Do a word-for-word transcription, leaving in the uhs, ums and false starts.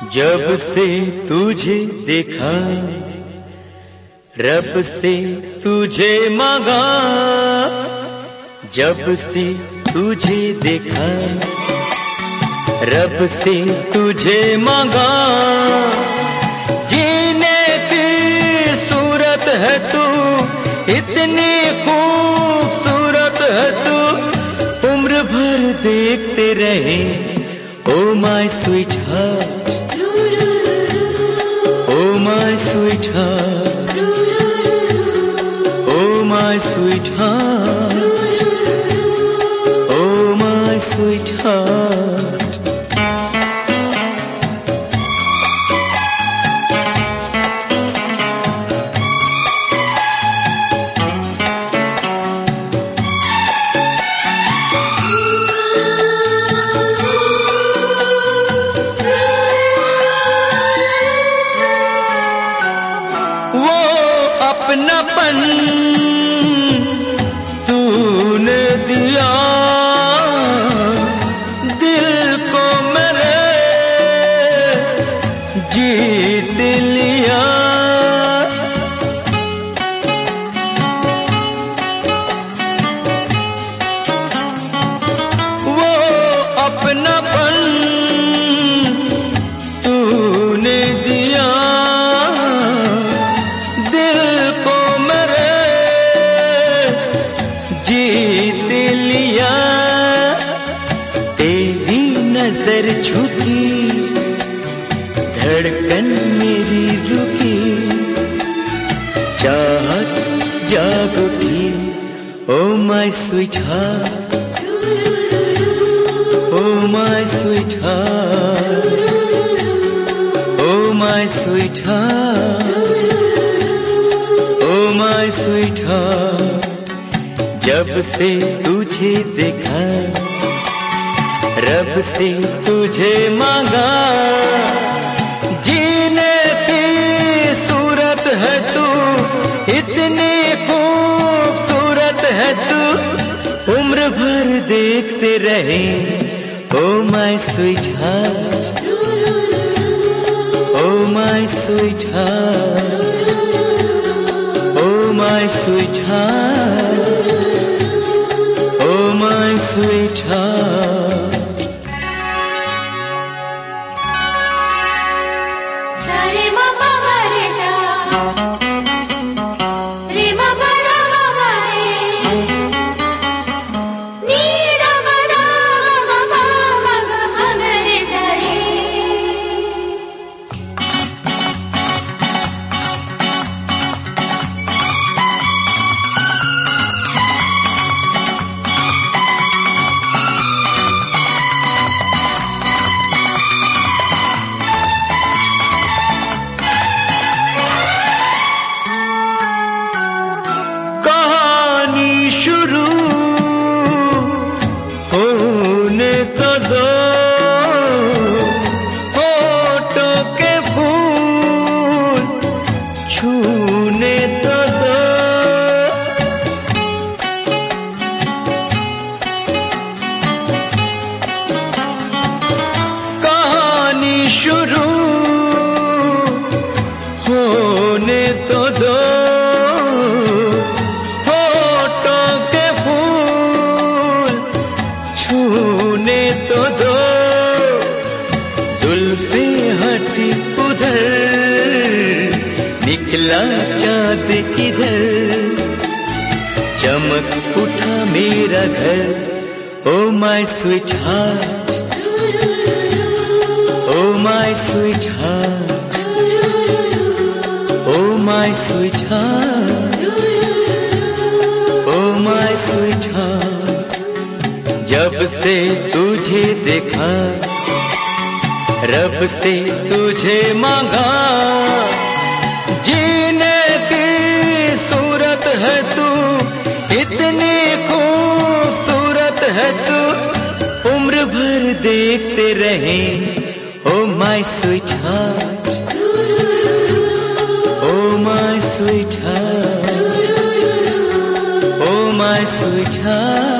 जब से तुझे देखा, रब से तुझे मांगा। जब से तुझे देखा, रब से तुझे मांगा। जीने की सूरत है तू, इतनी खूबसूरत है तू, उम्र भर देखते रहे। Oh my sweetheart, oh my sweetheart, oh my sweetheart, oh my sweetheart. अपनापन तूने दिया दिल को मेरे, जीत लिया। वो अपनापन तूने दिया नजर झुकी, धड़कन मेरी रुकी, चाहत जाग उठी। Oh my sweetheart, oh my sweetheart, oh my sweetheart, oh my sweetheart. जब से तुझे देखा, रब से तुझे मांगा। जीने की सूरत है तू, इतनी खूबसूरत है तू, उम्र भर देखते रहे। Oh my sweetheart, oh my sweetheart, oh my sweetheart, oh my sweetheart. शुरू होने तो दो, होठों के फूल छूने तो दो। कहानी शुरू होने तो दो, छूने तो दो। जुल्फे हटी उधर, निकला चाँद किधर, चमक उठा मेरा घर। Oh my sweetheart, oh my sweetheart, oh my sweetheart, oh my sweetheart. जब से तुझे देखा, रब से तुझे मांगा। जीने की सूरत है तू, इतनी खूबसूरत है तू, उम्र भर देखते रहे। Oh my sweetheart, oh my sweetheart, oh my sweet heart,